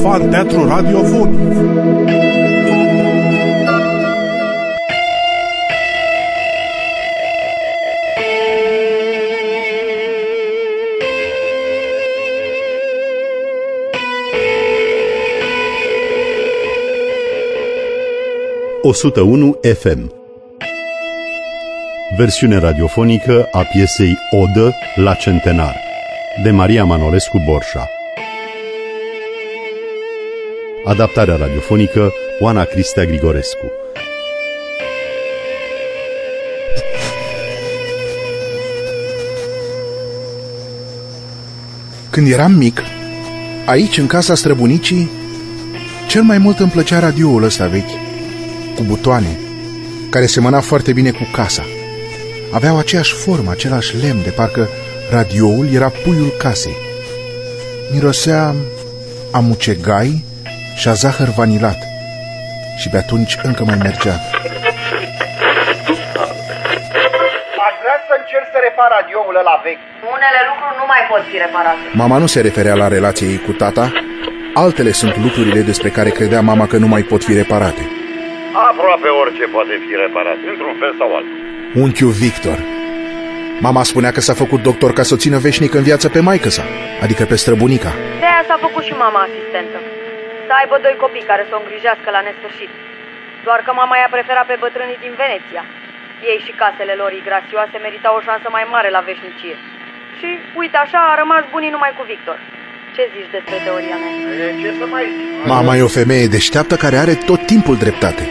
Fan Teatru Radiofonic. FM. Versiune radiofonică a piesei Odă la centenar de Maria Manolescu Borșa. Adaptarea radiofonică Oana Cristea Grigorescu. Când eram mic, aici, în casa străbunicii, cel mai mult îmi plăcea radioul ăsta vechi, cu butoane, care semăna foarte bine cu casa. Aveau aceeași formă, același lemn, de parcă radioul era puiul casei. Mirosea a mucegai și a zahăr vanilat și pe atunci încă mai mergea. Aș vrea să încerc să repar radioul ăla vechi. Unele lucruri nu mai pot fi reparate. Mama nu se referea la relația ei cu tata. Altele sunt lucrurile despre care credea mama că nu mai pot fi reparate. Aproape orice poate fi reparat, într-un fel sau altul. Unchiul Victor. Mama spunea că s-a făcut doctor ca să o țină veșnic în viață pe maică-sa, adică pe străbunica. De aia s-a făcut și mama asistentă. Să aibă doi copii care să o îngrijească la nesfârșit. Doar că mama i-a preferat pe bătrânii din Veneția. Ei și casele lor igrasioase meritau o șansă mai mare la veșnicie. Și uite așa a rămas bunii numai cu Victor. Ce zici despre teoria mea? Ce să mai zic? Mama e o femeie deșteaptă care are tot timpul dreptate.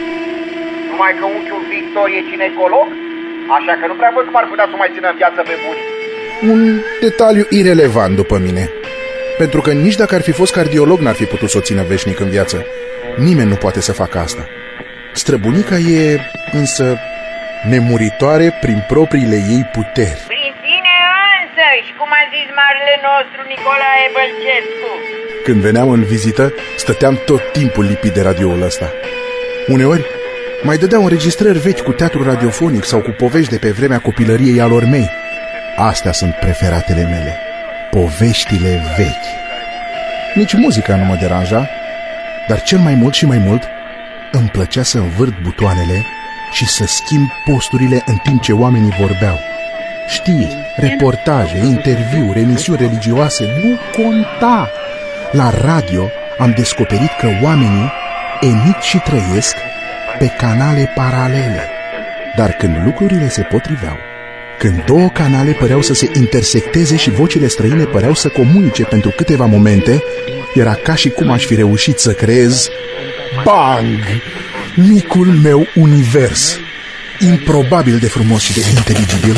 Numai că unchiul Victor e ginecolog, așa că nu prea văd cum ar putea să mai țină în viață pe buni. Un detaliu irelevant după mine, pentru că nici dacă ar fi fost cardiolog n-ar fi putut să o țină veșnic în viață. Nimeni nu poate să facă asta. Străbunica e însă nemuritoare prin propriile ei puteri. Prin sine însăși, cum a zis marele nostru Nicolae Bălcescu. Când veneam în vizită, stăteam tot timpul lipit de radioul ăsta. Uneori mai dădeau înregistrări vechi cu teatru radiofonic sau cu povești de pe vremea copilăriei alor mei. Astea sunt preferatele mele, poveștile vechi. Nici muzica nu mă deranja, dar cel mai mult și mai mult îmi plăcea să învârt butoanele și să schimb posturile în timp ce oamenii vorbeau. Știri, reportaje, interviuri, emisiuni religioase, nu conta. La radio am descoperit că oamenii emit și trăiesc pe canale paralele. Dar când lucrurile se potriveau, când două canale păreau să se intersecteze și vocile străine păreau să comunice pentru câteva momente, era ca și cum aș fi reușit să creez, bang, micul meu univers, improbabil de frumos și de inteligibil.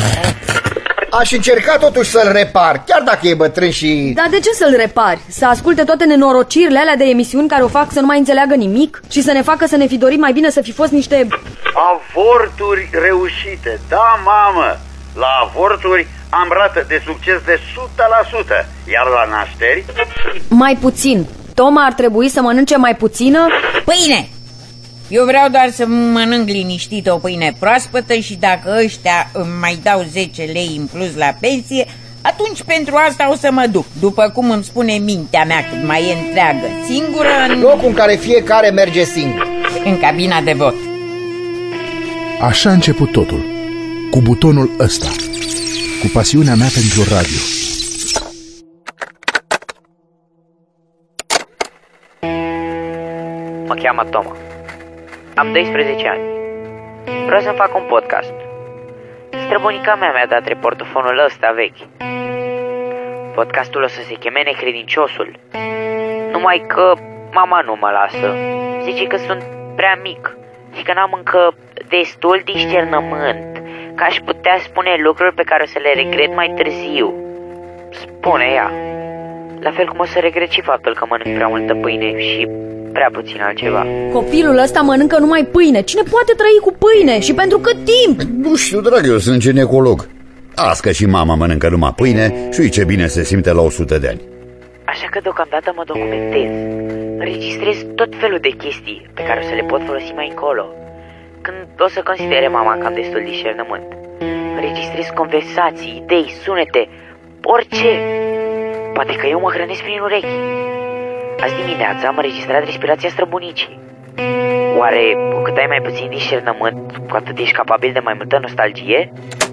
Aș încerca totuși să-l repar, chiar dacă e bătrân și... Dar de ce să-l repari? Să asculte toate nenorocirile alea de emisiuni care o fac să nu mai înțeleagă nimic? Și să ne facă să ne fi dorit mai bine să fi fost niște... Avorturi reușite, da, mamă! La avorturi am rată de succes de 100%, iar la nașteri... Mai puțin. Toma ar trebui să mănânce mai puțină... Pâine! Eu vreau doar să mănânc liniștit o pâine proaspătă și dacă ăștia îmi mai dau 10 lei în plus la pensie, atunci pentru asta o să mă duc, după cum îmi spune mintea mea cât mai e întreagă, singură în... locul în care fiecare merge singur. În cabina de vot. Așa a început totul, cu butonul ăsta, cu pasiunea mea pentru radio. Mă cheamă Toma. Am 12 ani. Vreau să-mi fac un podcast. Străbunica mea mi-a dat reportofonul ăsta vechi. Podcastul o să se cheme Necredinciosul. Numai că mama nu mă lasă. Zice că sunt prea mic și că n-am încă destul discernământ, că aș putea spune lucruri pe care o să le regret mai târziu. Spune ea. La fel cum o să regret și faptul că mănânc prea multă pâine și prea puțin altceva. Copilul ăsta mănâncă numai pâine. Cine poate trăi cu pâine? Și pentru cât timp? Nu știu, drag, eu sunt ginecolog. Las că și mama mănâncă numai pâine și uite ce bine se simte la 100 de ani. Așa că deocamdată mă documentez. Înregistrez tot felul de chestii pe care o să le pot folosi mai încolo, când o să considere mama că am destul discernământ. Înregistrez conversații, idei, sunete, orice. Poate că eu mă hrănesc prin urechi. Azi dimineața am înregistrat respirația străbunicii. Oare cu cât ai mai puțin discernământ, cu atât ești capabil de mai multă nostalgie?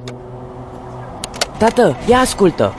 Tată, ia ascultă.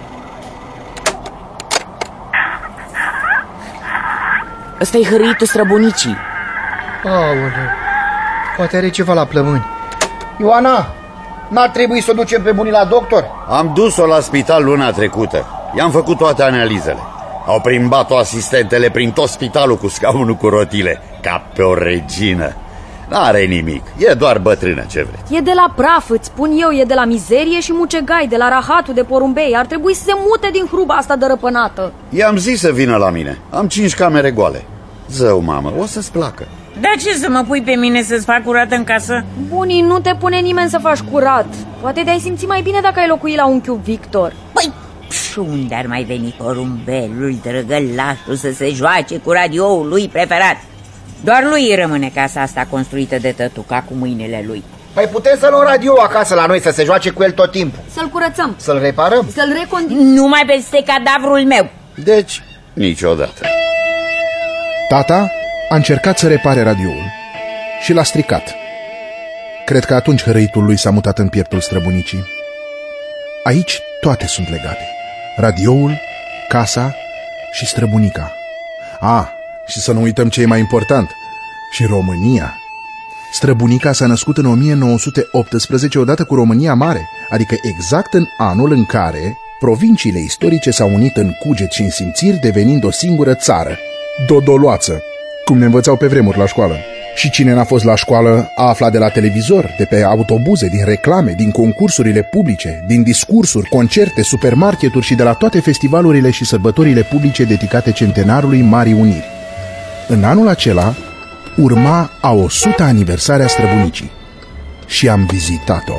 Ăsta-i hărâitul străbunicii. Aoleu, poate are ceva la plămâni. Ioana, n-ar trebui să o ducem pe bunii la doctor? Am dus-o la spital luna trecută. I-am făcut toate analizele. Au plimbat-o asistentele prin tot spitalul cu scaunul cu rotile, ca pe o regină. N-are nimic, e doar bătrână, ce vreți. E de la praf, îți spun eu, e de la mizerie și mucegai, de la rahatul de porumbei. Ar trebui să se mute din hruba asta dărăpânată. I-am zis să vină la mine. Am 5 camere goale. Zău, mamă, o să-ți placă. Dar ce să mă pui pe mine să-ți fac curat în casă? Bunii, nu te pune nimeni să faci curat. Poate te-ai simți mai bine dacă ai locui la unchiul Victor. Păi, și unde ar mai veni porumbelul, drăgălașul, să se joace cu radioul lui preferat? Doar lui îi rămâne casa asta construită de tătuca cu mâinile lui. Păi putem să luăm radio acasă la noi, să se joace cu el tot timpul. Să-l curățăm. Să-l reparăm. Să-l recondiționăm. Numai peste cadavrul meu. Deci, niciodată. Tata a încercat să repare radioul și l-a stricat. Cred că atunci hărăitul lui s-a mutat în pieptul străbunicii. Aici toate sunt legate. Radioul, casa și străbunica. Și să nu uităm ce e mai important, și România. Străbunica s-a născut în 1918 odată cu România Mare, adică exact în anul în care provinciile istorice s-au unit în cuget și în simțiri, devenind o singură țară. Dodoloață, cum ne învățau pe vremuri la școală. Și cine n-a fost la școală a aflat de la televizor, de pe autobuze, din reclame, din concursurile publice, din discursuri, concerte, supermarketuri și de la toate festivalurile și sărbătorile publice dedicate centenarului Marii Uniri. În anul acela urma a 100-a aniversare a străbunicii și am vizitat-o.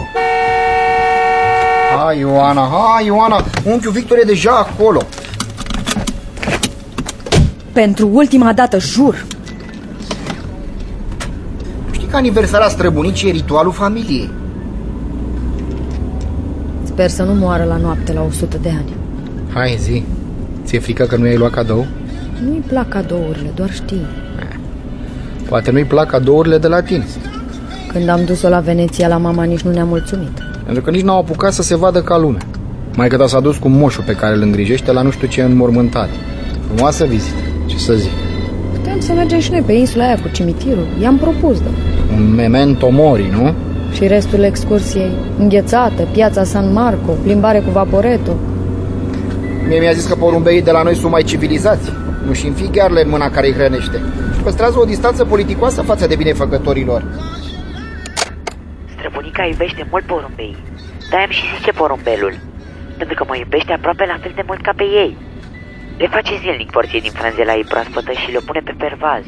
Hai, Ioana, unchiul Victor e deja acolo. Pentru ultima dată, jur. Știi că aniversarea străbunicii e ritualul familiei. Sper să nu moară la noapte la 100 de ani. Hai, zi, ți-e frică că nu i-ai luat cadou? Nu-i plac cadourile, doar știi. Poate nu-i plac cadourile de la tine. Când am dus-o la Veneția, la mama nici nu ne-a mulțumit. Pentru că nici n-au apucat să se vadă ca lumea. Maică ta s-a dus cu moșul pe care îl îngrijește la nu știu ce înmormântat. Frumoasă vizită, ce să zic. Puteam să mergem și noi pe insula aia cu cimitirul. I-am propus, da. Un memento mori, nu? Și restul excursiei. Înghețată, piața San Marco, plimbare cu vaporeto. Mie mi-a zis că porumbeii de la noi sunt mai civilizați. Nu-și înfii ghearele în mâna care îi hrănește. Și păstrează o distanță politicoasă față de binefăcătorilor. Străbunica iubește mult porumbeii. Dar am și zice porumbelul, pentru că mă iubește aproape la fel de mult ca pe ei. Le face zilnic porție din frânzela ei proaspătă și le pune pe pervaz.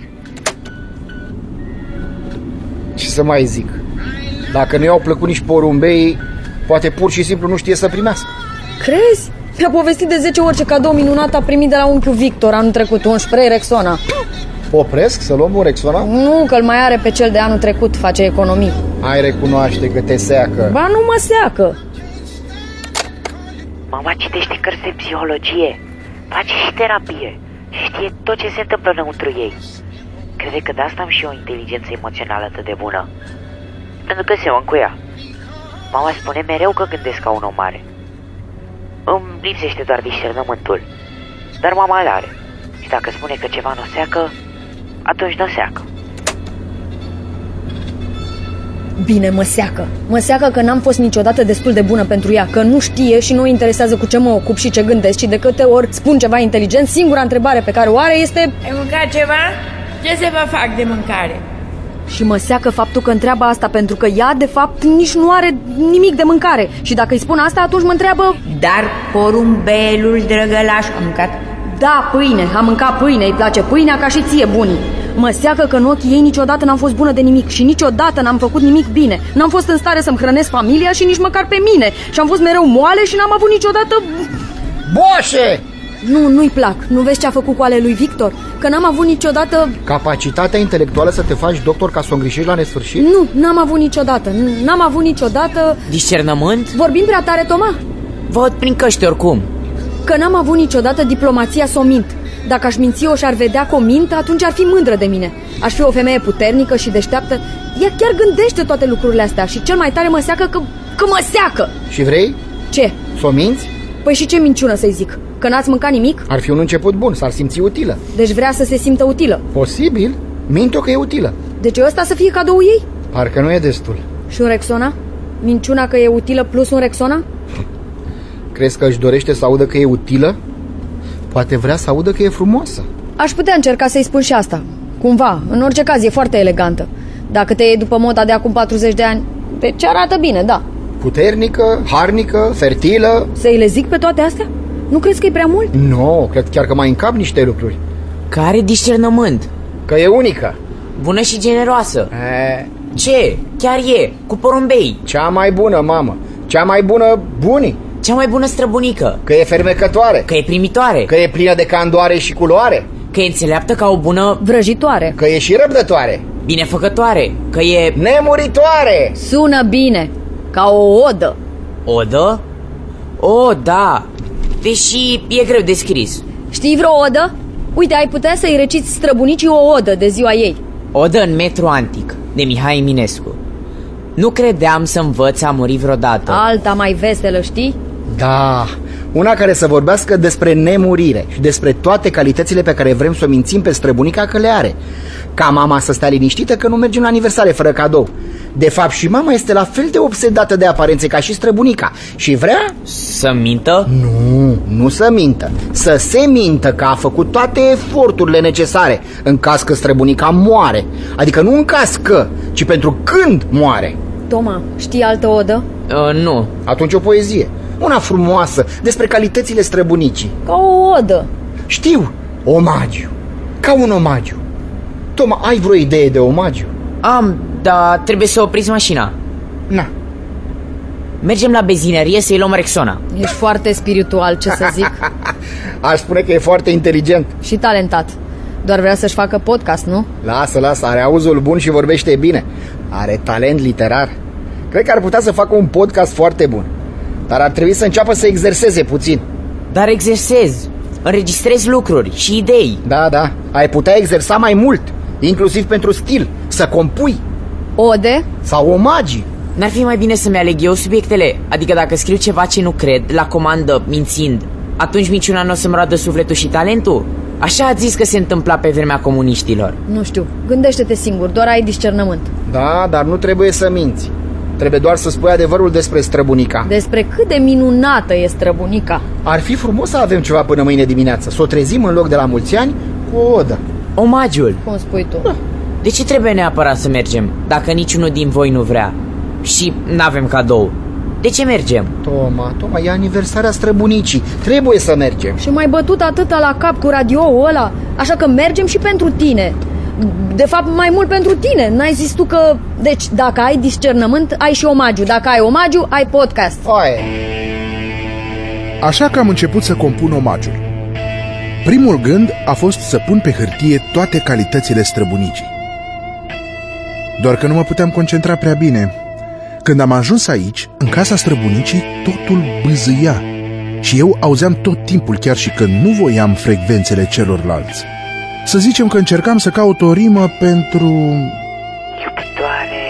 Ce să mai zic? Dacă nu i-au plăcut nici porumbeii, poate pur și simplu nu știe să primească. Crezi? Mi-a povestit de 10 ori ce cadou minunat a primit de la unchiul Victor anul trecut, un spray Rexona. Opresc să luăm un Rexona? Nu, că-l mai are pe cel de anul trecut, face economii. Hai, recunoaște că te seacă. Ba, nu mă seacă. Mama citește cărți de psihologie, face și terapie și știe tot ce se întâmplă înăuntru ei. Crede că de asta am și eu o inteligență emoțională atât de bună, pentru că seamăn cu ea. Mama spune mereu că gândesc ca un om mare. Îmi lipsește doar discernământul, dar mama îl are. Și dacă spune că ceva nu seacă, atunci nu seacă. Bine, mă seacă. Mă seacă că n-am fost niciodată destul de bună pentru ea, că nu știe și nu o interesează cu ce mă ocup și ce gândesc și de câte ori spun ceva inteligent, singura întrebare pe care o are este: ai mâncat ceva? Ce se va fac de mâncare? Și mă seacă faptul că întreabă asta, pentru că ea, de fapt, nici nu are nimic de mâncare. Și dacă îi spun asta, atunci mă întreabă: dar porumbelul drăgălaș a mâncat? Da, pâine, am mâncat pâine, îi place pâinea ca și ție, bunii. Mă seacă că în ochii ei niciodată n-am fost bună de nimic și niciodată n-am făcut nimic bine. N-am fost în stare să-mi hrănesc familia și nici măcar pe mine. Și am fost mereu moale și n-am avut niciodată... Boșe! Nu-i plac. Nu vezi ce a făcut cu ale lui Victor? Că n-am avut niciodată... Capacitatea intelectuală să te faci doctor ca să o îngrijești la nesfârșit? Nu, n-am avut niciodată. N-am avut niciodată... Discernământ? Vorbim prea tare, Toma? Văd prin căști oricum. Că n-am avut niciodată diplomația să o mint. Dacă aș minți-o și ar vedea că o mint, atunci ar fi mândră de mine. Aș fi o femeie puternică și deșteaptă. Ea chiar gândește toate lucrurile astea și cel mai tare mă seacă că mă seacă. Și vrei? Ce? S-o minți? Păi și ce minciună să-i zic? Că n-ați mâncat nimic? Ar fi un început bun, s-ar simți utilă. Deci vrea să se simtă utilă. Posibil, mint-o că e utilă. Deci ăsta să fie cadoul ei? Parcă nu e destul. Și un Rexona? Minciuna că e utilă plus un Rexona? Crezi că își dorește să audă că e utilă? Poate vrea să audă că e frumoasă. Aș putea încerca să-i spun și asta. Cumva, în orice caz e foarte elegantă. Dacă te iei după moda de acum 40 de ani, pe ce arată bine, da. Puternică, harnică, fertilă. Să-i le zic pe toate astea? Nu crezi că e prea mult? Nu, cred chiar că mai încap niște lucruri. Că are discernământ. Că e unică. Bună și generoasă. Ce? Chiar e, cu porumbei. Cea mai bună, mamă. Cea mai bună bunii. Cea mai bună străbunică. Că e fermecătoare. Că e primitoare. Că e plină de candoare și culoare. Că e înțeleaptă ca o bună vrăjitoare. Că e și răbdătoare. Binefăcătoare. Că e nemuritoare. Sună bine. Ca o odă. Odă? O, da. Deși e greu de scris. Știi vreo odă? Uite, ai putea să-i reciți străbunicii o odă de ziua ei. Odă în metru antic, de Mihai Eminescu. Nu credeam să învăț a muri vreodată. Alta mai veselă, știi? Da, una care să vorbească despre nemurire și despre toate calitățile pe care vrem să o mințim pe străbunica că le are. Ca mama să stea liniștită că nu mergem la aniversare fără cadou. De fapt și mama este la fel de obsedată de aparențe ca și străbunica și vrea... Să mintă? Nu să mintă. Să se mintă că a făcut toate eforturile necesare în caz că străbunica moare. Adică nu în caz că, ci pentru când moare. Toma, știi altă odă? Nu. Atunci o poezie. Una frumoasă, despre calitățile străbunicii. Ca o odă. Știu, omagiu. Ca un omagiu. Toma, ai vreo idee de omagiu? Am, dar trebuie să opriți mașina. Na. Mergem la benzinărie să-i luăm Rexona. Ești foarte spiritual, ce să zic. Aș spune că e foarte inteligent. Și talentat. Doar vrea să-și facă podcast, nu? Lasă, are auzul bun și vorbește bine. Are talent literar. Cred că ar putea să facă un podcast foarte bun. Dar ar trebui să înceapă să exerseze puțin. Dar exersez. Înregistrez lucruri și idei. Da, ai putea exersa mai mult. Inclusiv pentru stil. Să compui. Ode? Sau omagii. N-ar fi mai bine să-mi aleg eu subiectele? Adică dacă scriu ceva ce nu cred, la comandă, mințind, atunci minciuna nu o să-mi roadă sufletul și talentul? Așa ați zis că se întâmpla pe vremea comuniștilor. Nu știu, gândește-te singur, doar ai discernământ. Da, dar nu trebuie să minți. Trebuie doar să spui adevărul despre străbunica. Despre cât de minunată e străbunica. Ar fi frumos să avem ceva până mâine dimineață. Să o trezim în loc de la mulți ani cu o odă. Omagiul. Cum spui tu? Da. De ce trebuie neapărat să mergem, dacă niciunul din voi nu vrea? Și n-avem cadou. De ce mergem? Toma, e aniversarea străbunicii. Trebuie să mergem. Și mai bătut atâta la cap cu radioul ăla. Așa că mergem și pentru tine. De fapt, mai mult pentru tine. N-ai zis tu că... Deci, dacă ai discernământ, ai și omagiu. Dacă ai omagiu, ai podcast. Așa că am început să compun omagiul. Primul gând a fost să pun pe hârtie toate calitățile străbunicii. Doar că nu mă puteam concentra prea bine. Când am ajuns aici, în casa străbunicii, totul bâzâia. Și eu auzeam tot timpul, chiar și când nu voiam frecvențele celorlalți. Să zicem că încercam să caut o rimă pentru... Iubitoare.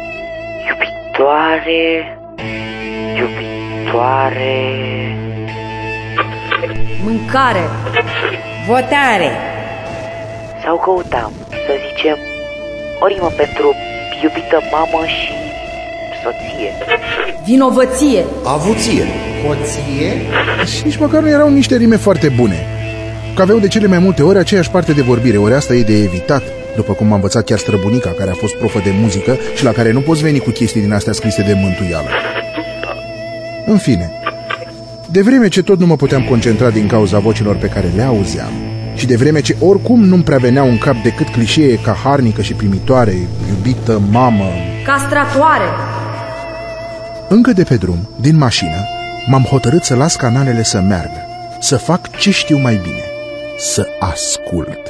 Mâncare. Votare. Sau căutam, să zicem, o rimă pentru iubită mamă și soție. Vinovăție. Avuție. Hoție. Și nici măcar nu erau niște rime foarte bune. Că aveau de cele mai multe ori aceeași parte de vorbire. Ori asta e de evitat, după cum m-a învățat chiar străbunica, care a fost profă de muzică și la care nu poți veni cu chestii din astea scrise de mântuială. În fine, de vreme ce tot nu mă puteam concentra din cauza vocilor pe care le auzeam și de vreme ce oricum nu-mi prea veneau în cap decât clișee ca harnică și primitoare, iubită, mamă... Castratoare. Încă de pe drum, din mașină, m-am hotărât să las canalele să meargă, să fac ce știu mai bine, să ascult.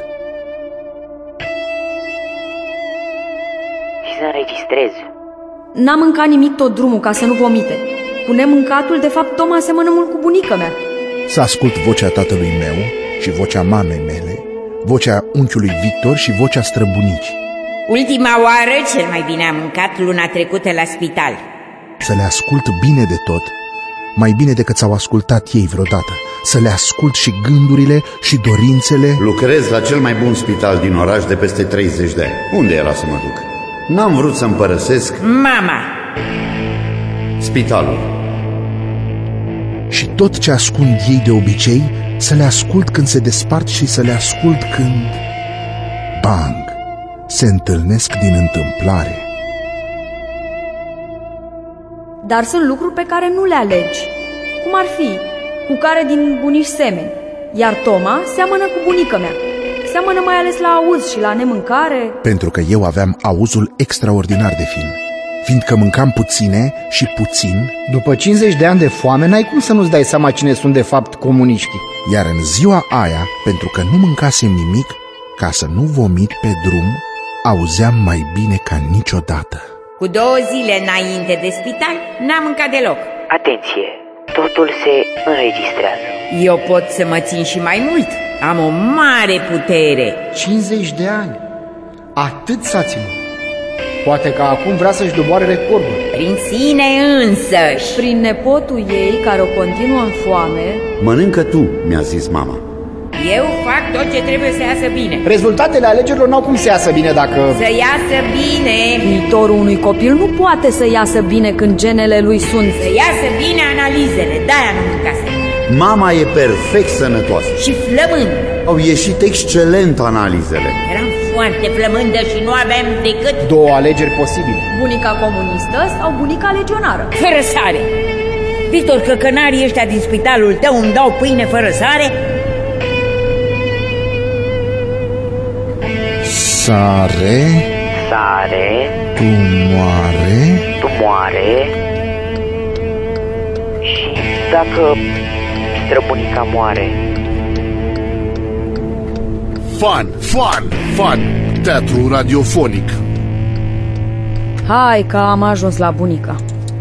Și să înregistrez. N-am mâncat nimic tot drumul ca să nu vomite. Pune mâncatul, de fapt Toma asemănă mult cu bunica mea. Să ascult vocea tatălui meu, și vocea mamei mele, vocea unchiului Victor și vocea străbunicii. Ultima oară cel mai bine am mâncat luna trecută la spital. Să le ascult bine de tot, mai bine decât s-au ascultat ei vreodată. Să le ascult și gândurile și dorințele. Lucrez la cel mai bun spital din oraș de peste 30 de ani. Unde era să mă duc? N-am vrut să-mi părăsesc mama. Spitalul. Și tot ce ascund ei de obicei, să le ascult când se despart și să le ascult când, bang, se întâlnesc din întâmplare. Dar sunt lucruri pe care nu le alegi. Cum ar fi, cu care din bunici semeni. Iar Toma seamănă cu bunica mea. Seamănă mai ales la auz și la nemâncare. Pentru că eu aveam auzul extraordinar de fin. Fiindcă mâncam puține și puțin. După 50 de ani de foame, n-ai cum să nu-ți dai seama cine sunt de fapt comuniștii. Iar în ziua aia, pentru că nu mâncasem nimic, ca să nu vomit pe drum, auzeam mai bine ca niciodată. Cu 2 zile înainte de spital, n-am mâncat deloc. Atenție, totul se înregistrează. Eu pot să mă țin și mai mult. Am o mare putere. 50 de ani. Atât s-a ținut. Poate că acum vrea să-și doboare recordul. Prin sine însăși. Prin nepotul ei, care o continuă în foame. Mănâncă tu, mi-a zis mama. Eu fac tot ce trebuie să iasă bine. Rezultatele alegerilor n-au cum să iasă bine dacă... Să iasă bine. Viitorul unui copil nu poate să iasă bine când genele lui sunt. Să iasă bine analizele, de-aia nu mâncase. Mama e perfect sănătoasă. Și flămândă. Au ieșit excelent analizele. Eram foarte flămândă și nu aveam decât 2 alegeri posibile. Bunica comunistă sau bunica legionară. Fără sare. Victor, căcănarii ăștia din spitalul tău îmi dau pâine fără sare? Sare, tumoare și dacă străbunica moare. Fan, teatru radiofonic. Hai că am ajuns la bunica.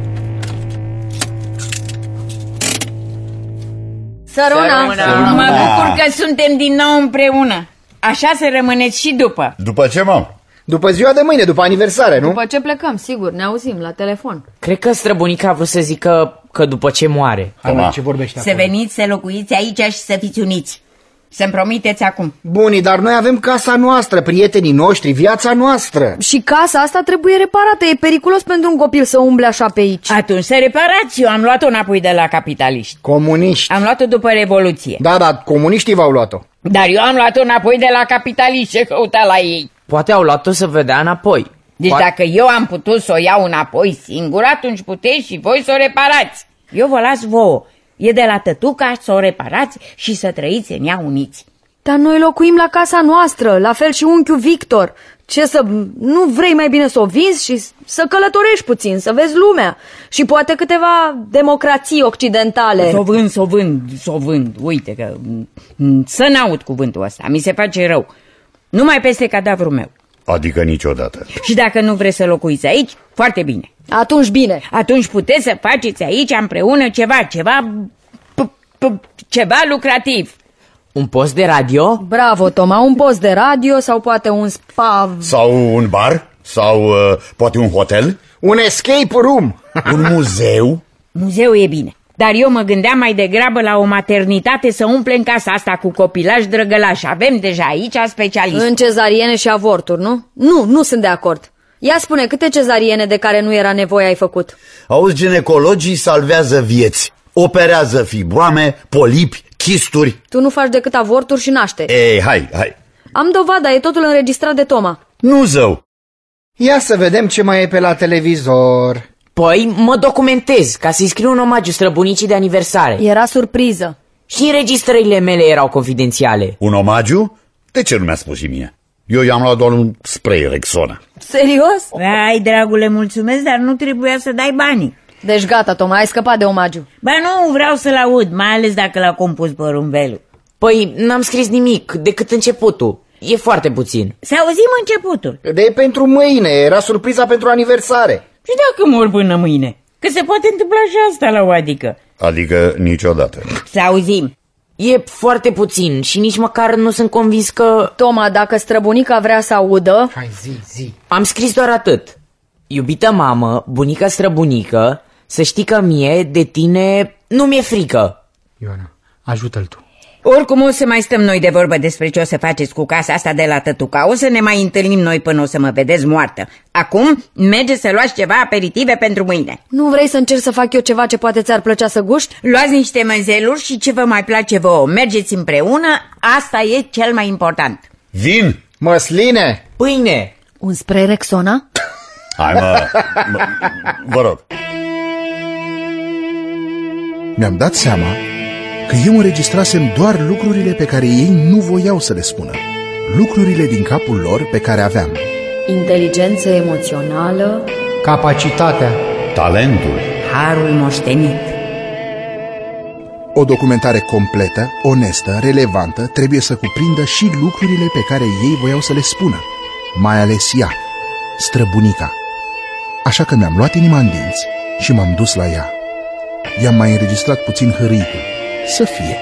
Săruna! Mă bucur că suntem din nou împreună. Așa să rămâneți și după. După ce, mam? După ziua de mâine, după aniversare, nu? După ce plecăm, sigur, ne auzim la telefon. Cred că străbunica a vrut să zică că după ce moare. Hai, ce vorbește să acolo? veniți să locuiți aici și să fiți uniți. Să-mi promiteți acum. Bunii, dar noi avem casa noastră, prietenii noștri, viața noastră. Și casa asta trebuie reparată, e periculos pentru un copil să umble așa pe aici. Atunci să reparați, eu am luat-o înapoi de la capitaliști. Comuniști. Am luat-o după Revoluție. Da, comuniștii v-au luat-o. Dar eu am luat-o înapoi de la capitaliști, ce căuta la ei. Poate au luat-o să vedea înapoi. Deci dacă eu am putut să o iau înapoi singur, atunci puteți și voi să o reparați. Eu vă las vouă. E de la tătuca să o reparați și să trăiți în ea uniți. Dar noi locuim la casa noastră, la fel și unchiul Victor. Ce să... nu vrei mai bine să o vinzi și să călătorești puțin, să vezi lumea. Și poate câteva democrații occidentale. S-o vând. Uite că... să n-aud cuvântul ăsta, mi se face rău. Numai peste cadavrul meu. Adică niciodată. Și dacă nu vreți să locuiți aici, foarte bine. Atunci bine. Atunci puteți să faceți aici împreună ceva lucrativ. Un post de radio? Bravo, Toma, un post de radio sau poate un spa... Sau un bar? Sau poate un hotel? Un escape room? Un muzeu? Muzeu e bine. Dar eu mă gândeam mai degrabă la o maternitate să umplem casa asta cu copilași drăgălași. Avem deja aici specialiști. În cezariene și avorturi, nu? Nu sunt de acord. Ia spune, câte cezariene de care nu era nevoie ai făcut? Auzi, ginecologii salvează vieți. Operează fibroame, polipi, chisturi. Tu nu faci decât avorturi și nașteri. Ei, hai. Am dovada, e totul înregistrat de Toma. Nu zău. Ia să vedem ce mai e pe la televizor. Păi mă documentez ca să-i scriu un omagiu străbunicii de aniversare. Era surpriză. Și înregistrările mele erau confidențiale. Un omagiu? De ce nu mi-a spus și mie? Eu i-am luat doar un spray Rexona. Serios? Ai, dragule, mulțumesc, dar nu trebuia să dai banii. Deci gata, Toma, ai scăpat de omagiu. Ba nu, vreau să-l aud, mai ales dacă l-a compus Porumvelul. Păi n-am scris nimic, decât începutul. E foarte puțin. Să auzim începutul. De pentru mâine, era surpriza pentru aniversare. Și dacă mor până mâine? Că se poate întâmpla și asta la o adică. Adică niciodată. Să auzim. E foarte puțin și nici măcar nu sunt convins că... Toma, dacă străbunica vrea să audă... Hai, zi. Am scris doar atât. Iubită mamă, bunică străbunică, să știi că mie, de tine, nu mi-e frică. Ioana, ajută-l tu. Oricum o să mai stăm noi de vorbă despre ce o să faceți cu casa asta de la tătuca. O să ne mai întâlnim noi până o să mă vedeți moartă. Acum mergeți să luați ceva aperitive pentru mâine. Nu vrei să încerc să fac eu ceva ce poate ți-ar plăcea să guști? Luați niște măzeluri și ce vă mai place vouă. Mergeți împreună, asta e cel mai important. Vin! Măsline! Pâine! Un spray Rexona? Hai vă rog. Mi-am dat seama că eu înregistrasem doar lucrurile pe care ei nu voiau să le spună. Lucrurile din capul lor pe care aveam. Inteligență emoțională, Capacitatea, Talentul, harul moștenit. O documentare completă, onestă, relevantă trebuie să cuprindă și lucrurile pe care ei voiau să le spună. Mai ales ea, străbunica. Așa că mi-am luat inima în dinți și m-am dus la ea. I-am mai înregistrat puțin hârâitul. Să fie.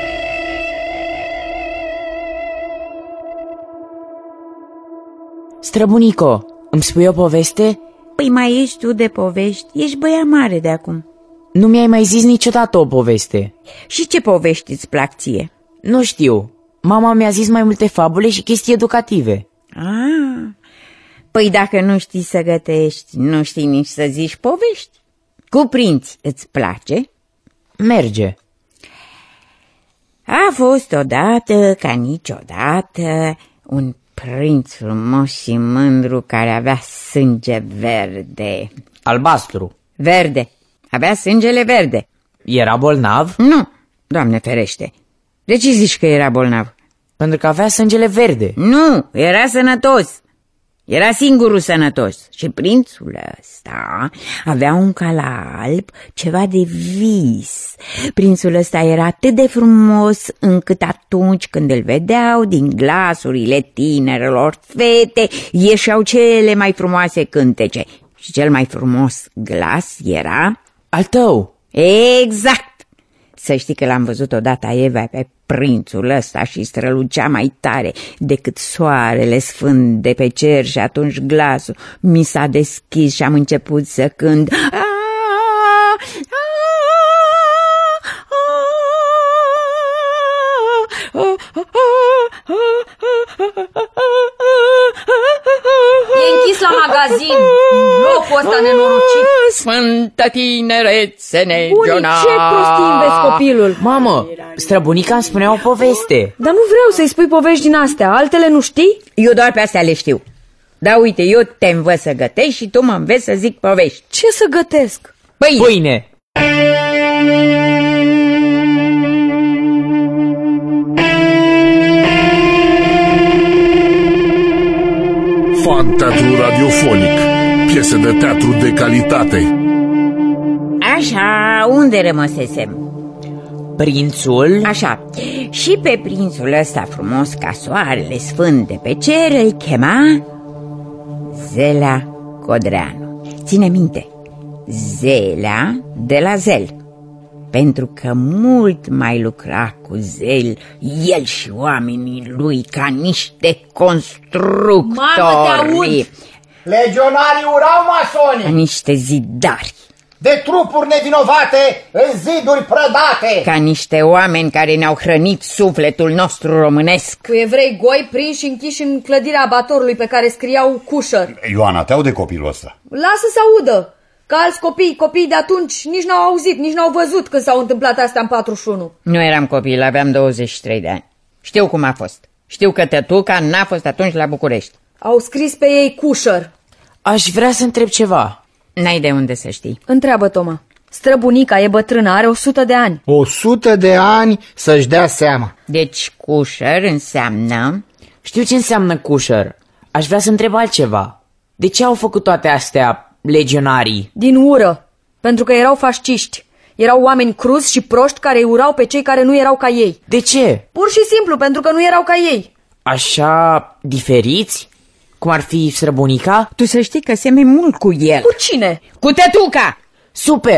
Străbunico, îmi spui o poveste? Păi mai ești tu de povești, ești băiat mare de acum. Nu mi-ai mai zis niciodată o poveste. Și ce povești îți plac ție? Nu știu. Mama mi-a zis mai multe fabule și chestii educative. Păi dacă nu știi să gătești, nu știi nici să zici povești. Cu prinți îți place? Merge. A fost odată, ca niciodată, un prinț frumos și mândru care avea sânge verde. Albastru. Verde. Avea sângele verde. Era bolnav? Nu, Doamne ferește. De ce zici că era bolnav? Pentru că avea sângele verde. Nu, era sănătos. Era singurul sănătos. Și prințul ăsta avea un cal alb, ceva de vis. Prințul ăsta era atât de frumos încât atunci când îl vedeau din glasurile tinerelor fete ieșeau cele mai frumoase cântece. Și cel mai frumos glas era... al tău. Exact! Să știi că l-am văzut odată Eva pe prințul ăsta și strălucea mai tare decât soarele sfânt de pe cer și atunci glasul mi s-a deschis și am început să cânt. E închis la magazin. Locul ăsta nenorocit. Sfântă tinerețe negionat. Ui, ce prostii înveți copilul. Mamă, străbunica îmi spunea o poveste. Dar nu vreau să-i spui povești din astea. Altele nu știi? Eu doar pe astea le știu. Da, uite, eu te învăț să gătești și tu mă înveți să zic povești. Ce să gătesc? Pâine. Fan-teatru radiofonic. Piese de teatru de calitate. Așa, unde rămăsesem? Prințul. Așa, și pe prințul ăsta frumos ca soarele sfânt de pe cer îl chema Zelea Codreanu. Ține minte, Zelea de la zel, pentru că mult mai lucra cu zel el și oamenii lui ca niște constructori. Mamă, te aud! Legionarii urau masoni! Ca niște zidari. De trupuri nevinovate în ziduri prădate! Ca niște oameni care ne-au hrănit sufletul nostru românesc. Cu evrei goi prinși și închiși în clădirea abatorului pe care scriau Cușăr. Ioana, te aude copilul ăsta? Lasă să audă! Că alți copii de atunci nici n-au auzit, nici n-au văzut când s-au întâmplat astea în 41. Nu eram copil, aveam 23 de ani. Știu cum a fost. Știu că tătuca n-a fost atunci la București. Au scris pe ei Cușăr. Aș vrea să întreb ceva. N-ai de unde să știi. Întreabă, Toma. Străbunica e bătrână, are 100 de ani. 100 de ani să-și dea seama. Deci Cușăr înseamnă... Știu ce înseamnă Cușăr. Aș vrea să întreb altceva. De ce au făcut toate astea legionarii? Din ură. Pentru că erau fasciști. Erau oameni cruzi și proști care îi urau pe cei care nu erau ca ei. De ce? Pur și simplu, pentru că nu erau ca ei. Așa diferiți? Cum ar fi străbunica? Tu să știi că semeni mult cu el. Cu cine? Cu tătuca! Super!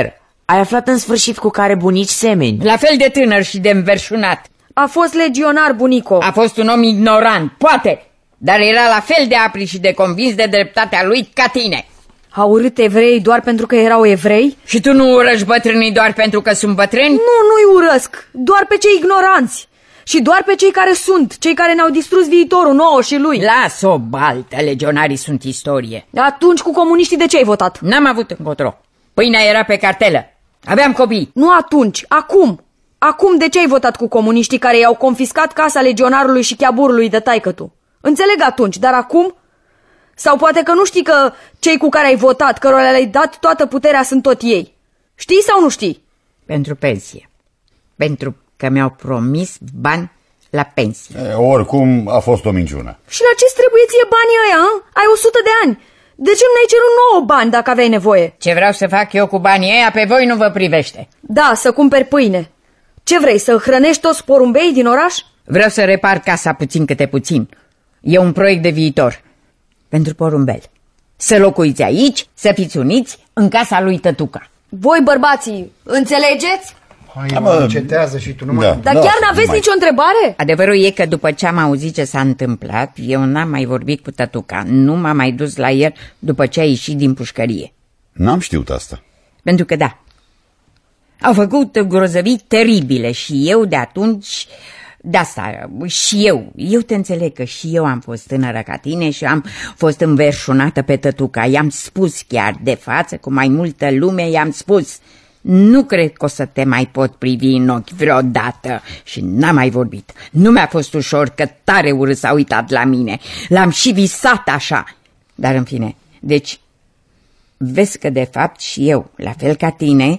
Ai aflat în sfârșit cu care bunici semeni. La fel de tânăr și de înverșunat. A fost legionar, bunico. A fost un om ignorant, poate, dar era la fel de aprig și de convins de dreptatea lui ca tine. A urât evrei doar pentru că erau evrei? Și tu nu urăști bătrânii doar pentru că sunt bătrâni? Nu-i urăsc, doar pe cei ignoranți. Și doar pe cei care sunt, cei care ne-au distrus viitorul nouă și lui. Lasă-o baltă, legionarii sunt istorie. Atunci cu comuniștii de ce ai votat? N-am avut încotro. Pâinea era pe cartelă. Aveam copii. Nu atunci, acum. Acum de ce ai votat cu comuniștii care i-au confiscat casa legionarului și cheaburului de taică-tu? Înțeleg atunci, dar acum? Sau poate că nu știi că cei cu care ai votat, cărora le-ai dat toată puterea, sunt tot ei. Știi sau nu știi? Pentru pensie. Pentru că mi-au promis bani la pensie. Oricum a fost o minciună. Și la ce trebuie ție banii ăia, a? Ai 100 de ani. De ce nu ne-ai cerut nouă bani dacă aveai nevoie? Ce vreau să fac eu cu banii ăia pe voi nu vă privește. Da, să cumperi pâine. Ce vrei, să hrănești toți porumbei din oraș? Vreau să repar casa puțin câte puțin. E un proiect de viitor. Pentru porumbel. Să locuiți aici, să fiți uniți în casa lui tătuca. Voi, bărbații, înțelegeți? Hai, mă, încetează și tu, nu mai... Dar chiar n-aveți nicio întrebare? Adevărul e că după ce am auzit ce s-a întâmplat, eu n-am mai vorbit cu tătuca. Nu m-am mai dus la el după ce a ieșit din pușcărie. N-am știut asta. Pentru că da, au făcut grozăvii teribile și eu de atunci... De asta, și eu te înțeleg că și eu am fost tânără ca tine și am fost înverșunată pe tătuca. I-am spus chiar de față, cu mai multă lume, i-am spus: nu cred că o să te mai pot privi în ochi vreodată. Și n-am mai vorbit. Nu mi-a fost ușor, că tare urât s-a uitat la mine. L-am și visat așa. Dar în fine, deci, vezi că de fapt și eu, la fel ca tine,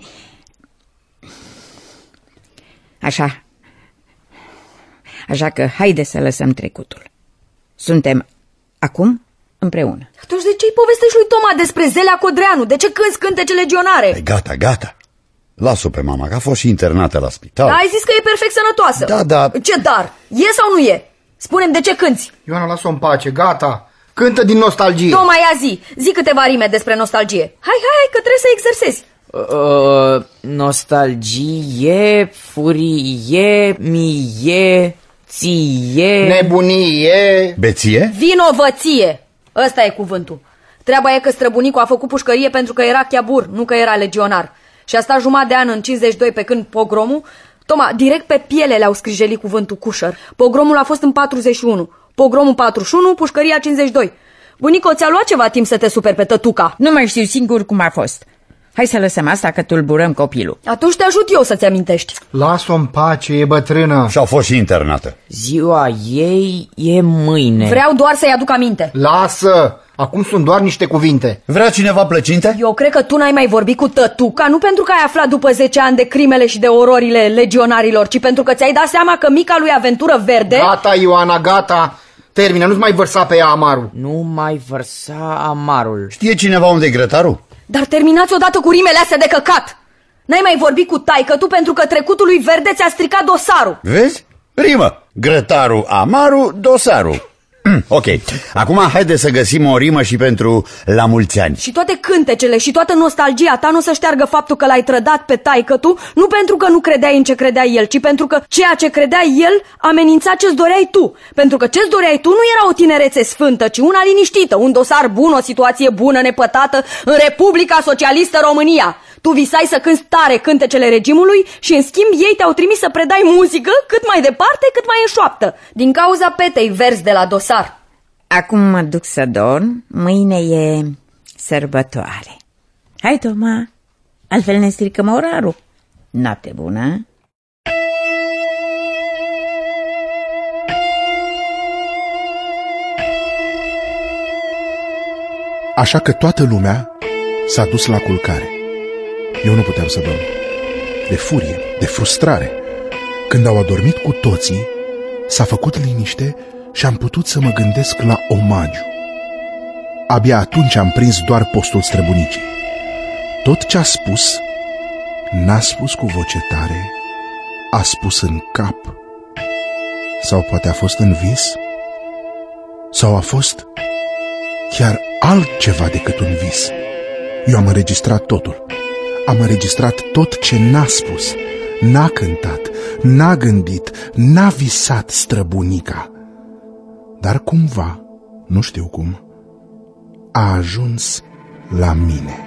Așa că haide să lăsăm trecutul. Suntem acum împreună. Atunci de ce-i povestești lui Toma despre Zelea Codreanu? De ce cânti cântece legionare? Păi gata. Las-o pe mama, că a fost și internată la spital. Ai zis că e perfect sănătoasă. Da. Ce dar? E sau nu e? Spune-mi de ce cânti. Ioana, lasă-o în pace, gata. Cântă din nostalgie. Toma, ia zi câteva rime despre nostalgie. Hai, că trebuie să exersezi. Nostalgie, furie, mie, ție... Nebunie... Beție? Vinovăție. Ăsta e cuvântul. Treaba e că străbunicul a făcut pușcărie pentru că era cheabur, nu că era legionar. Și a stat jumătate de an în 52 pe când pogromul... Toma, direct pe piele le-au scrijelit cuvântul cușăr. Pogromul a fost în 41. Pogromul 41, pușcăria 52. Bunico, ți-a luat ceva timp să te superi pe tătuca? Nu mai știu singur cum a fost. Hai să lăsăm asta, că tulburăm copilul. Atunci te ajut eu să-ți amintești. Las-o în pace, e bătrână. Și-a fost și internată. Ziua ei e mâine. Vreau doar să-i aduc aminte. Lasă! Acum sunt doar niște cuvinte. Vrea cineva plăcinte? Eu cred că tu n-ai mai vorbit cu tătuca, nu pentru că ai aflat după 10 ani de crimele și de ororile legionarilor, ci pentru că ți-ai dat seama că mica lui aventură verde... Gata, Ioana, gata! Termină, nu-ți mai vărsa pe ea amarul. Nu mai vărsa amarul. Știe cineva unde e grătarul? Dar terminați odată cu rimele astea de căcat! N-ai mai vorbit cu taică-tu pentru că trecutul lui verde ți-a stricat dosarul. Vezi? Rimă. Grătarul, amarul, dosarul. Ok. Acum haide să găsim o rimă și pentru la mulți ani. Și toate cântecele și toată nostalgia ta nu să șteargă faptul că l-ai trădat pe taică-tu, nu pentru că nu credeai în ce credea el, ci pentru că ceea ce credea el amenința ce-ți doreai tu. Pentru că ce-ți doreai tu nu era o tinerețe sfântă, ci una liniștită, un dosar bun, o situație bună, nepătată în Republica Socialistă România. Tu visai să cânti tare cântecele regimului și în schimb ei te-au trimis să predai muzică cât mai departe, cât mai în șoaptă, din cauza petei verzi de la dosar. Acum mă duc să dorm, mâine e sărbătoare. Hai, Toma, altfel ne stricăm orarul. Noapte bună! Așa că toată lumea s-a dus la culcare. Eu nu puteam să dorm. De furie, de frustrare. Când au adormit cu toții, s-a făcut liniște și am putut să mă gândesc la omagiu. Abia atunci am prins doar postul străbunicii. Tot ce a spus, n-a spus cu voce tare, a spus în cap. Sau poate a fost în vis? Sau a fost chiar altceva decât un vis? Eu am înregistrat totul. Am înregistrat tot ce n-a spus, n-a cântat, n-a gândit, n-a visat străbunica. Dar cumva, nu știu cum, a ajuns la mine.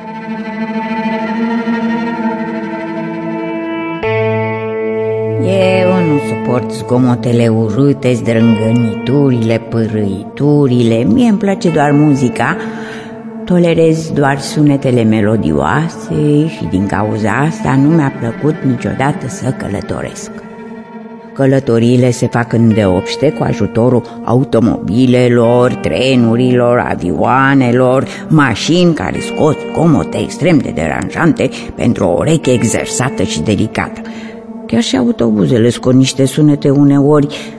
Eu nu suport zgomotele urâte, zdrângăniturile, pârâiturile. Mie îmi place doar muzica. Tolerez doar sunetele melodioase și din cauza asta nu mi-a plăcut niciodată să călătoresc. Călătoriile se fac îndeopște cu ajutorul automobilelor, trenurilor, avioanelor, mașini care scot zgomote extrem de deranjante pentru o ureche exersată și delicată. Chiar și autobuzele scot niște sunete uneori.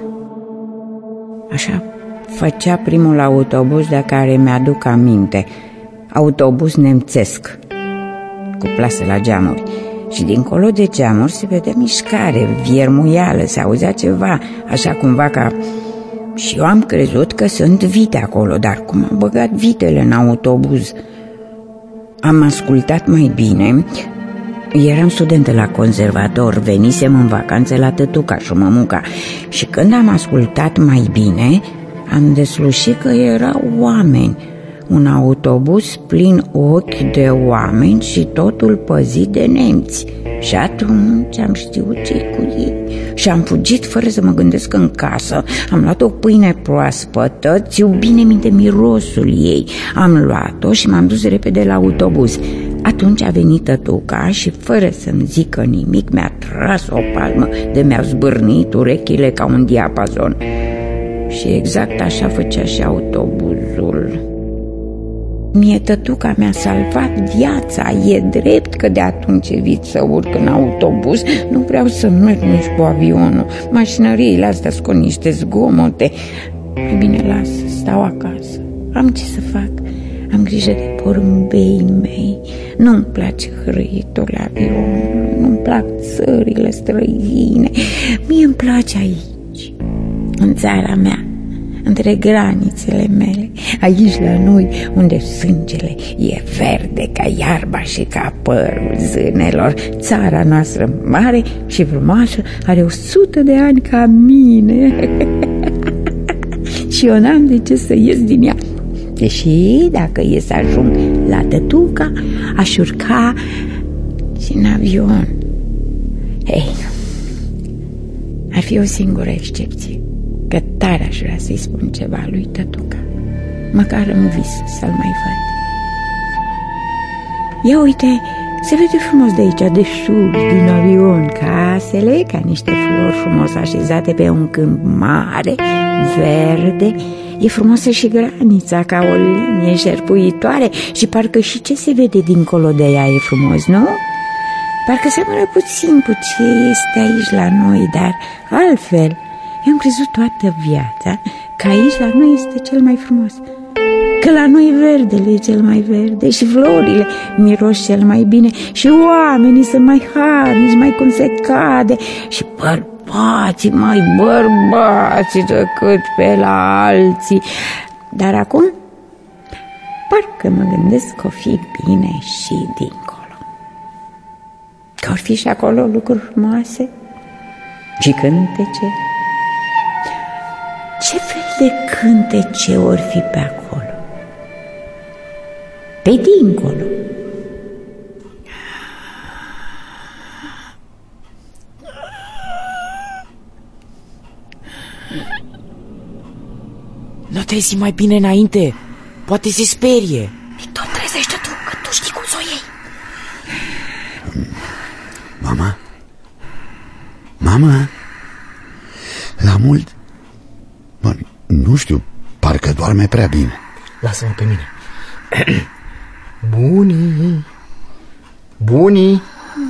Așa făcea primul autobuz de care mi-aduc aminte. Autobuz nemțesc, cu plase la geamuri. Și dincolo de geamuri se vedea mișcare, viermuială, se auzea ceva, așa cumva ca... Și eu am crezut că sunt vite acolo, dar cum am băgat vitele în autobuz? Am ascultat mai bine. Eram studentă la conservator, venisem în vacanțe la tătuca și mămuca. Și când am ascultat mai bine, am deslușit că erau oameni. Un autobuz plin ochi de oameni și totul păzit de nemți. Și atunci am știut ce-i cu ei. Și am fugit fără să mă gândesc în casă. Am luat o pâine proaspătă, țiu bine minte mirosul ei. Am luat-o și m-am dus repede la autobuz. Atunci a venit tătuca și fără să-mi zică nimic mi-a tras o palmă de mi-au zbârnit urechile ca un diapazon. Și exact așa făcea și autobuzul. Mie tătuca mi-a salvat viața. E drept că de atunci evit să urc în autobuz. Nu vreau să merg nici cu avionul. Mașinăriile astea scot niște zgomote. Mai bine las, stau acasă. Am ce să fac. Am grijă de porumbeii mei. Nu-mi place hârâitul avionului. Nu-mi plac țările străine. Mie îmi place aici, în țara mea, între granițele mele, aici la noi, unde sângele e verde ca iarba și ca părul zânelor. Țara noastră mare și frumoasă are 100 de ani ca mine. Și eu n-am de ce să ies din ea. Deși dacă e să ajung la tătuca, aș urca și în avion. Ei, ar fi o singură excepție, că tare aș vrea să-i spun ceva lui tătuca, măcar în vis să-l mai văd. Ia uite, se vede frumos de aici, de sus, din avion, casele ca niște flori frumos așezate pe un câmp mare, verde. E frumoasă și granița ca o linie șerpuitoare și parcă și ce se vede dincolo de ea e frumos, nu? Parcă seamănă puțin cu ce este aici la noi, dar altfel. Eu am crezut toată viața că aici la noi este cel mai frumos, că la noi verdele e cel mai verde și florile miros cel mai bine și oamenii sunt mai harnici, mai cum se cade și bărbații mai bărbați decât pe la alții. Dar acum parcă mă gândesc că o fi bine și dincolo, că or fi și acolo lucruri frumoase și cântece. Ce fel de cântece or fi pe acolo, pe dincolo? Nu trezi mai bine înainte, poate se sperie. Tot trezește tu, că tu știi cum s-o iei. Mama? Mama? La mult? Bă, nu știu, parcă doarme prea bine. Lasă-mă pe mine. Bunii, bunii.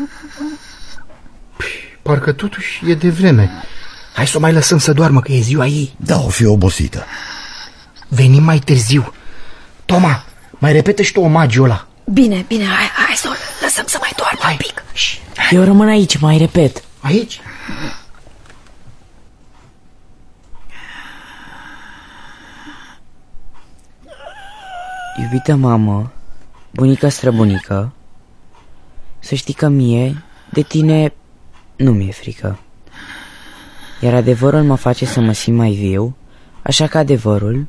Parcă totuși e de vreme. Hai să o mai lăsăm să doarmă, că e ziua ei. Da, o fi obosită. Venim mai târziu. Toma, mai repetă și tu omagiul ăla. Bine, bine, hai să o lăsăm să mai doarmă un pic. Eu rămân aici, mai repet. Aici? Iubită mamă, bunică străbunică, Să știi că mie, de tine, nu mi-e frică. Iar adevărul mă face să mă simt mai viu, așa că adevărul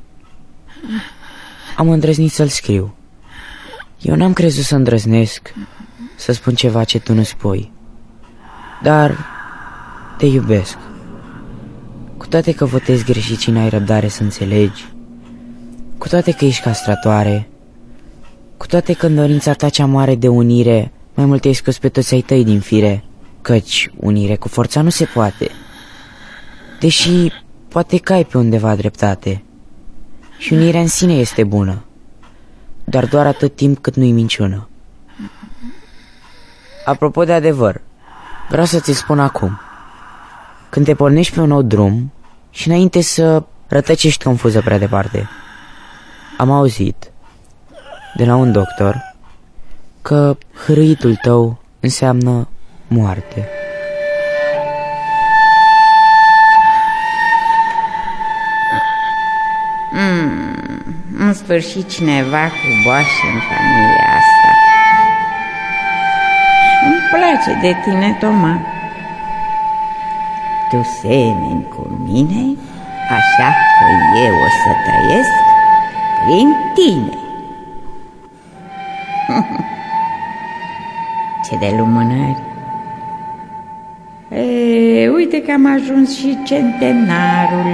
am îndrăznit să-l scriu. Eu n-am crezut să îndrăznesc să spun ceva ce tu nu spui, dar te iubesc. Cu toate că votezi greșit și n-ai răbdare să înțelegi, cu toate că ești castratoare, cu toate că în dorința ta cea mare de unire mai mult te-ai scos pe toți ai tăi din fire, căci unire cu forța nu se poate. Deși poate că ai pe undeva dreptate. Și unirea în sine este bună, dar doar atât timp cât nu-i minciună. Apropo de adevăr, vreau să ți spun acum, când te pornești pe un nou drum și înainte să rătăcești confuză prea departe, am auzit de la un doctor că hârâitul tău înseamnă moarte. În sfârșit cineva cu boașă în familia asta. Îmi place de tine, Toma. Tu semeni cu mine, așa că eu o să trăiesc prin tine. Ce de lumânări. Uite că am ajuns și centenarul.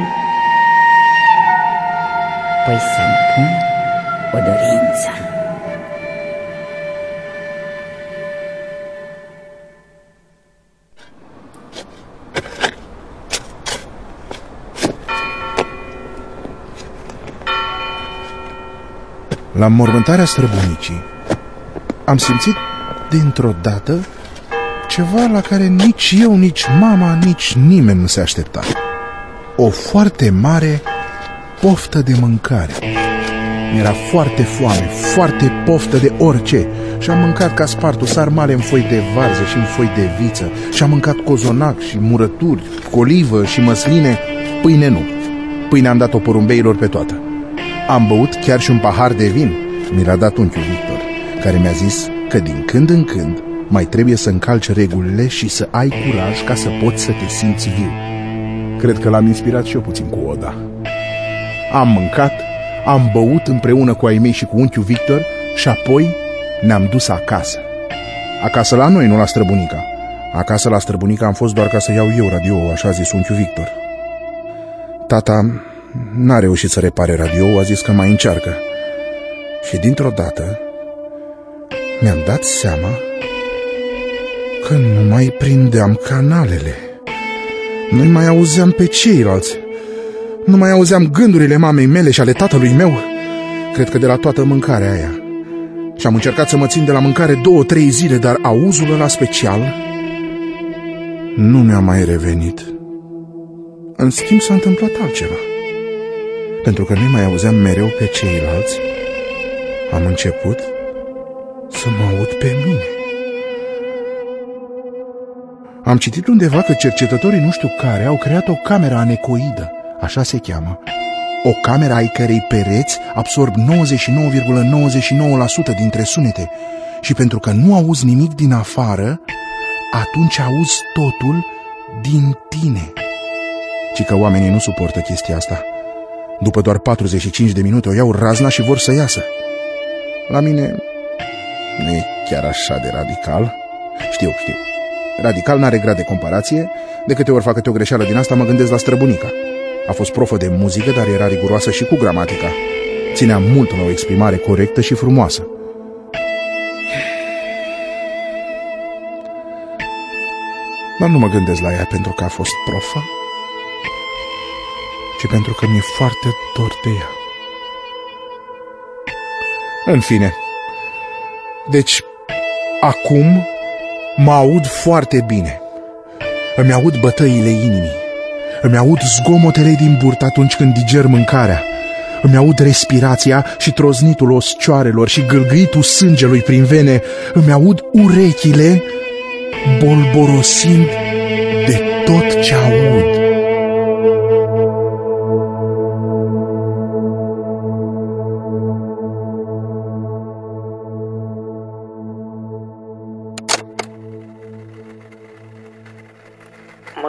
Păi să-mi pun o dorință. La mormântarea străbunicii am simțit dintr-o dată ceva la care nici eu, nici mama, nici nimeni nu se aștepta. O foarte mare poftă de mâncare. Mi-era foarte foame, foarte poftă de orice. Și am mâncat ca spartul sarmale în foi de varză și în foi de viță. Și am mâncat cozonac și murături, colivă și măsline. Pâine nu. Pâine am dat-o porumbeilor pe toată. Am băut chiar și un pahar de vin. Mi l-a dat unchiul Victor, care mi-a zis că din când în când mai trebuie să încalci regulile și să ai curaj ca să poți să te simți viu. Cred că l-am inspirat și eu puțin cu Oda. Am mâncat, am băut împreună cu ai mei și cu unchiul Victor și apoi ne-am dus acasă. Acasă la noi, nu la străbunica. Acasă la străbunica am fost doar ca să iau eu radio, așa a zis unchiul Victor. Tata n-a reușit să repare radio, a zis că mai încearcă. Și dintr-o dată mi-am dat seama că nu mai prindeam canalele. Nu mai auzeam pe ceilalți. Nu mai auzeam gândurile mamei mele și ale tatălui meu. Cred că de la toată mâncarea aia. Și am încercat să mă țin de la mâncare 2-3 zile, dar auzul ăla special nu mi-a mai revenit. În schimb s-a întâmplat altceva. Pentru că nu mai auzeam mereu pe ceilalți, am început să mă aud pe mine. Am citit undeva că cercetătorii nu știu care au creat o cameră anecoidă, așa se cheamă. O cameră ai cărei pereți absorb 99,99% dintre sunete și pentru că nu auzi nimic din afară, atunci auzi totul din tine. Ci că oamenii nu suportă chestia asta. După doar 45 de minute o iau razna și vor să iasă. La mine nu e chiar așa de radical. Știu. Radical n-are grad de comparație. De câte ori fac câte o greșeală din asta, mă gândesc la străbunica. A fost profă de muzică, dar era riguroasă și cu gramatica. Ținea mult la o exprimare corectă și frumoasă. Dar nu mă gândesc la ea pentru că a fost profă, ci pentru că mi-e foarte dor de ea. În fine, deci acum mă aud foarte bine. Îmi aud bătăile inimii. Îmi aud zgomotele din burtă atunci când diger mâncarea. Îmi aud respirația și troznitul oscioarelor și gâlgâitul sângelui prin vene. Îmi aud urechile bolborosind de tot ce aud.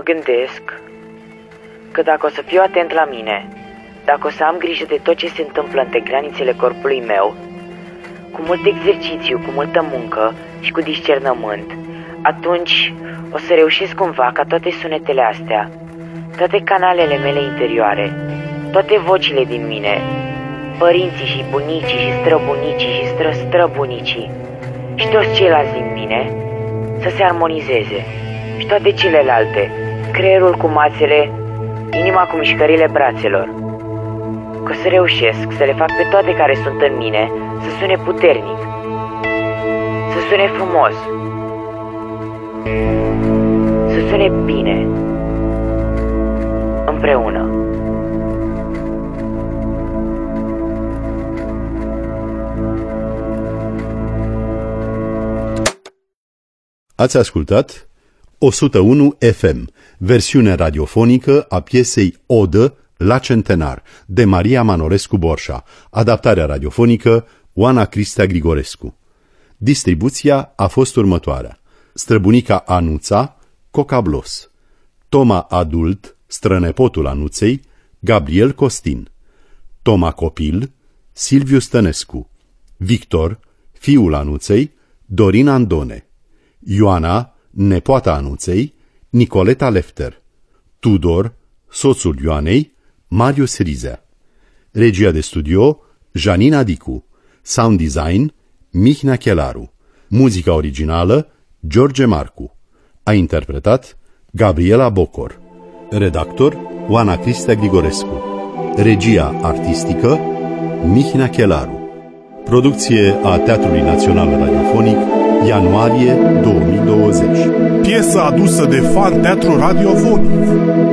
gândesc că dacă o să fiu atent la mine, dacă o să am grijă de tot ce se întâmplă între granițele corpului meu, cu mult exercițiu, cu multă muncă și cu discernământ, atunci o să reușesc cumva ca toate sunetele astea, toate canalele mele interioare, toate vocile din mine, părinții și bunicii și străbunicii și străbunicii și toți ceilalți din mine să se armonizeze și toate celelalte, creierul cu mațele, inima cu mișcările brațelor. Că să reușesc să le fac pe toate care sunt în mine să sune puternic, să sune frumos, să sune bine, împreună. Ați ascultat 101 FM, versiune radiofonică a piesei Odă la centenar, de Maria Manorescu Borșa, adaptarea radiofonică Oana Cristea Grigorescu. Distribuția a fost următoarea: străbunica Anuța, Cocablos; Toma adult, strănepotul Anuței, Gabriel Costin; Toma copil, Silviu Stănescu; Victor, fiul Anuței, Dorin Andone; Ioana, nepoata Anuței, Nicoleta Lefter; Tudor, soțul Ioanei, Marius Rizea. Regia de studio, Janina Dicu. Sound design, Mihnea Chelaru. Muzica originală, George Marcu. A interpretat Gabriela Bocor. Redactor, Oana Cristea Grigorescu. Regia artistică, Mihnea Chelaru. Producție a Teatrului Național Radiofonic, ianuarie 2020. Piesă adusă de Fan Teatru Radiofonic.